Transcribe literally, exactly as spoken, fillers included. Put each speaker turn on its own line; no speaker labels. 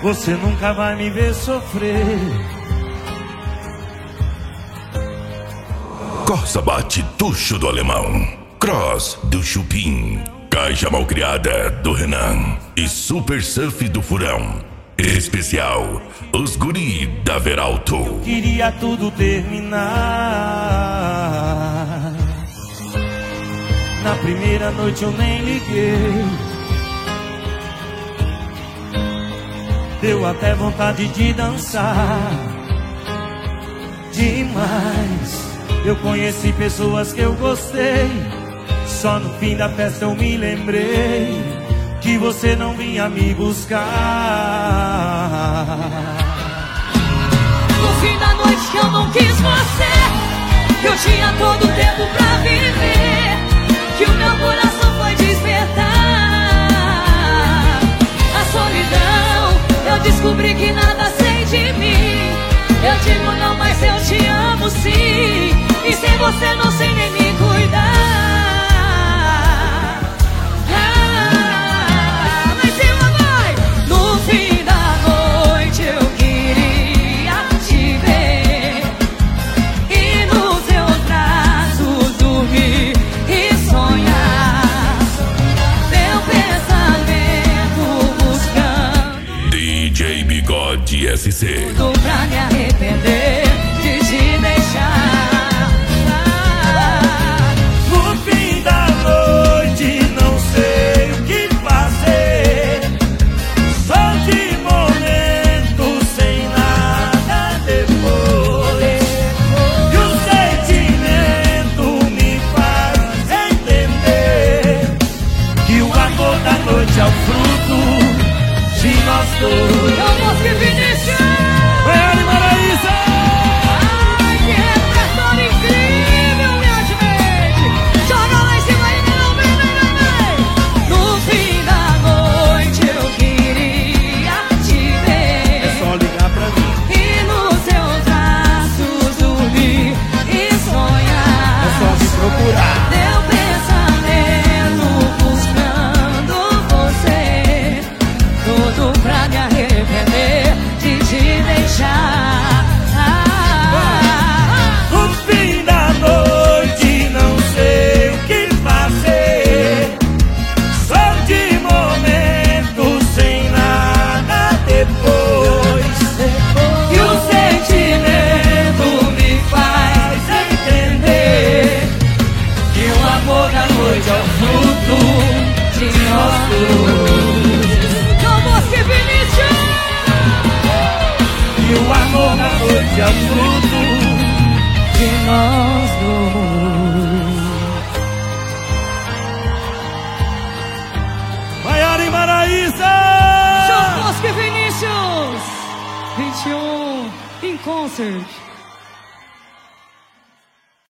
você nunca vai me ver sofrer.
Corsa bate tucho do alemão, cross do chupim, caixa malcriada do Renan e super surf do furão. Especial, os guri da Veralto.
Eu queria tudo terminar. Na primeira noite eu nem liguei. Deu até vontade de dançar demais. Eu conheci pessoas que eu gostei. Só no fim da festa eu me lembrei que você não vinha me buscar.
No fim da noite que eu não quis você, eu tinha todo o tempo pra viver, que o meu coração foi despertar. A solidão, eu descobri que nada sei de mim. Eu digo não, mas eu te amo sim, e sem você não sei nem me cuidar.
S C.
Tudo pra me arrepender de te deixar.
No fim da noite não sei o que fazer. Só de momento sem nada depois. E o sentimento me faz entender que o amor da noite é o fruto de nós dois.
Maiara e Maraísa! Ai, que repertório incrível, minha gente! Joga lá em cima aí, não, vem, vem, vem, vem! No fim da noite eu queria te ver.
É só ligar pra mim
e nos seus braços dormir e sonhar.
É só me procurar.
Meu pensamento buscando você, tudo pra me arrepender de te deixar.
No fim da noite não sei o que fazer. Só de momento sem nada depois. E o sentimento me faz entender que o amor da noite é o fruto de nós dois.
João Bosco e Vinícius!
E o amor da noite é o fruto de nós dois. Maiara e Maraísa!
João Bosco e Vinícius! vinte e um em concert.